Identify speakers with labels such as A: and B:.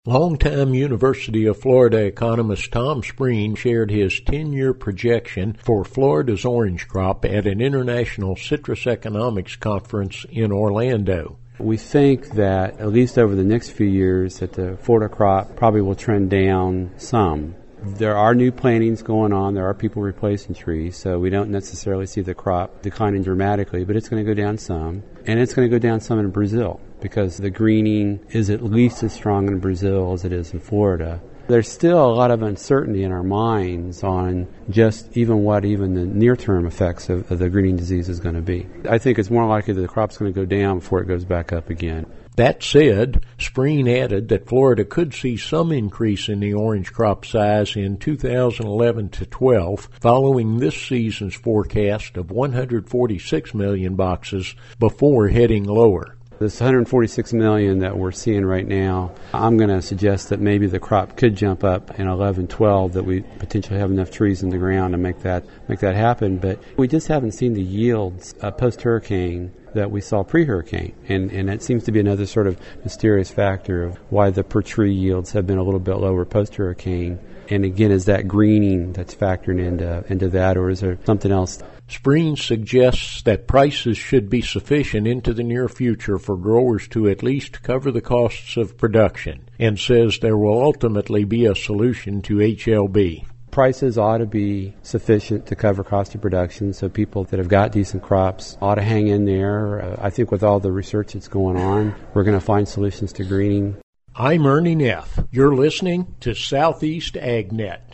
A: Longtime University of Florida economist Tom Spreen shared his 10-year projection for Florida's orange crop at an international citrus economics conference in Orlando.
B: We think that at least over the next few years that the Florida crop probably will trend down some. There are new plantings going on. There are people replacing trees, so we don't necessarily see the crop declining dramatically, but it's going to go down some. And it's going to go down some in Brazil because the greening is at least as strong in Brazil as it is in Florida. There's still a lot of uncertainty in our minds on just what the near-term effects of the greening disease is going to be. I think it's more likely that the crop's going to go down before it goes back up again.
A: That said, Spreen added that Florida could see some increase in the orange crop size in 2011 to 12, following this season's forecast of 146 million boxes before heading lower.
B: This 146 million that we're seeing right now, I'm going to suggest that maybe the crop could jump up in 11-12, that we potentially have enough trees in the ground to make that happen. But we just haven't seen the yields post-hurricane that we saw pre-hurricane. And that seems to be another sort of mysterious factor of why the per-tree yields have been a little bit lower post-hurricane. And again, is that greening that's factoring into that, or is there something else?
A: Spreen suggests that prices should be sufficient into the near future for growers to at least cover the costs of production, and says there will ultimately be a solution to HLB.
B: Prices ought to be sufficient to cover cost of production, so people that have got decent crops ought to hang in there. I think with all the research that's going on, we're going to find solutions to greening.
A: I'm Ernie Neff. You're listening to Southeast AgNet.